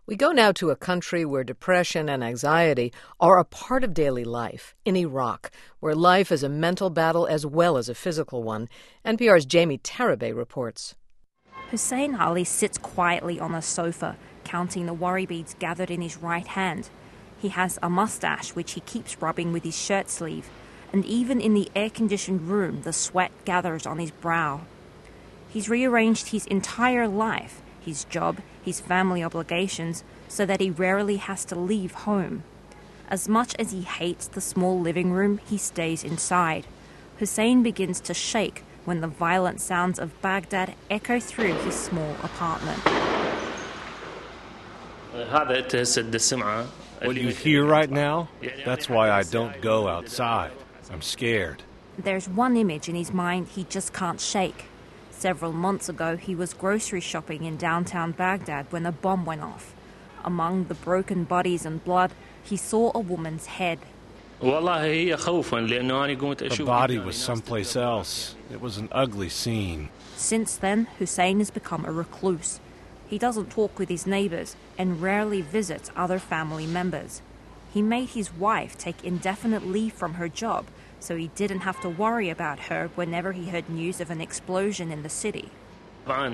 We go now to a country where depression and anxiety are a part of daily life, in Iraq, where life is a mental battle as well as a physical one. NPR's Jamie Tarabay reports. Hussein Ali sits quietly on a sofa, counting the worry beads gathered in his right hand. He has a mustache which he keeps rubbing with his shirt sleeve, and even in the air-conditioned room, the sweat gathers on his brow. He's rearranged his entire life, his job, his family obligations, so that he rarely has to leave home. As much as he hates the small living room, he stays inside. Hussein begins to shake when the violent sounds of Baghdad echo through his small apartment. What you hear right now, that's why I don't go outside. I'm scared. There's one image in his mind he just can't shake. Several months ago, he was grocery shopping in downtown Baghdad when a bomb went off. Among the broken bodies and blood, he saw a woman's head. The body was someplace else. It was an ugly scene. Since then, Hussein has become a recluse. He doesn't talk with his neighbors and rarely visits other family members. He made his wife take indefinite leave from her job so he didn't have to worry about her whenever he heard news of an explosion in the city. I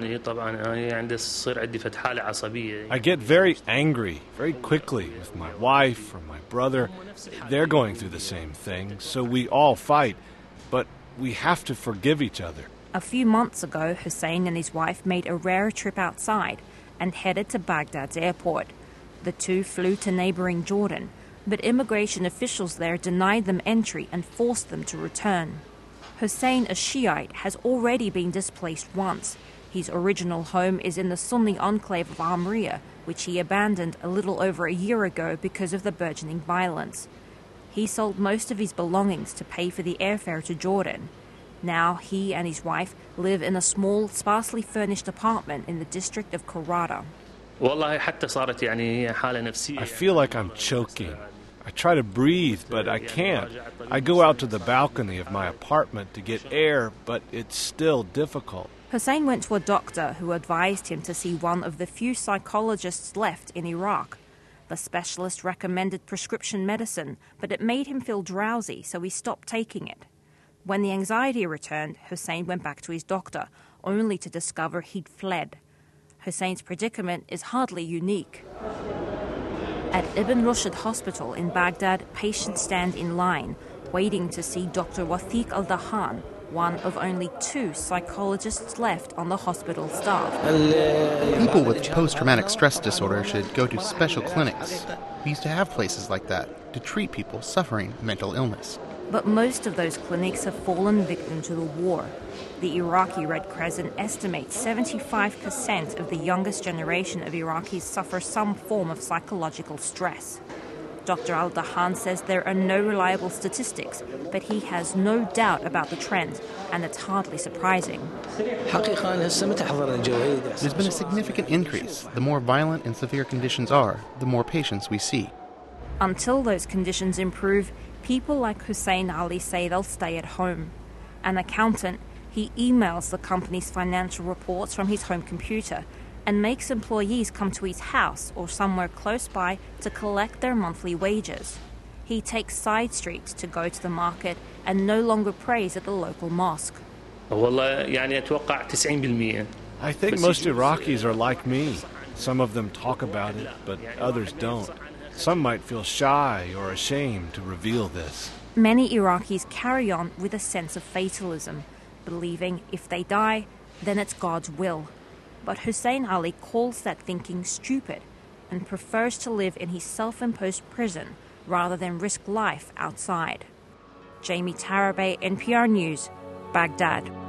get very angry very quickly with my wife or my brother. They're going through the same thing, so we all fight, but we have to forgive each other. A few months ago, Hussein and his wife made a rare trip outside and headed to Baghdad's airport. The two flew to neighboring Jordan, but immigration officials there denied them entry and forced them to return. Hussein, a Shiite, has already been displaced once. His original home is in the Sunni enclave of Amriya, which he abandoned a little over a year ago because of the burgeoning violence. He sold most of his belongings to pay for the airfare to Jordan. Now he and his wife live in a small, sparsely furnished apartment in the district of Karada. I feel like I'm choking. I try to breathe, but I can't. I go out to the balcony of my apartment to get air, but it's still difficult. Hussein went to a doctor who advised him to see one of the few psychologists left in Iraq. The specialist recommended prescription medicine, but it made him feel drowsy, so he stopped taking it. When the anxiety returned, Hussein went back to his doctor, only to discover he'd fled. Hussein's predicament is hardly unique. At Ibn Rushd Hospital in Baghdad, patients stand in line, waiting to see Dr. Wathiq al-Dahan, one of only 2 psychologists left on the hospital staff. People with post-traumatic stress disorder should go to special clinics. We used to have places like that to treat people suffering mental illness. But most of those clinics have fallen victim to the war. The Iraqi Red Crescent estimates 75% of the youngest generation of Iraqis suffer some form of psychological stress. Dr. al-Dahan says there are no reliable statistics, but he has no doubt about the trend, and it's hardly surprising. There's been a significant increase. The more violent and severe conditions are, the more patients we see. Until those conditions improve, people like Hussein Ali say they'll stay at home. An accountant, he emails the company's financial reports from his home computer and makes employees come to his house or somewhere close by to collect their monthly wages. He takes side streets to go to the market and no longer prays at the local mosque. I think most Iraqis are like me. Some of them talk about it, but others don't. Some might feel shy or ashamed to reveal this. Many Iraqis carry on with a sense of fatalism, believing if they die, then it's God's will. But Hussein Ali calls that thinking stupid and prefers to live in his self-imposed prison rather than risk life outside. Jamie Tarabay, NPR News, Baghdad.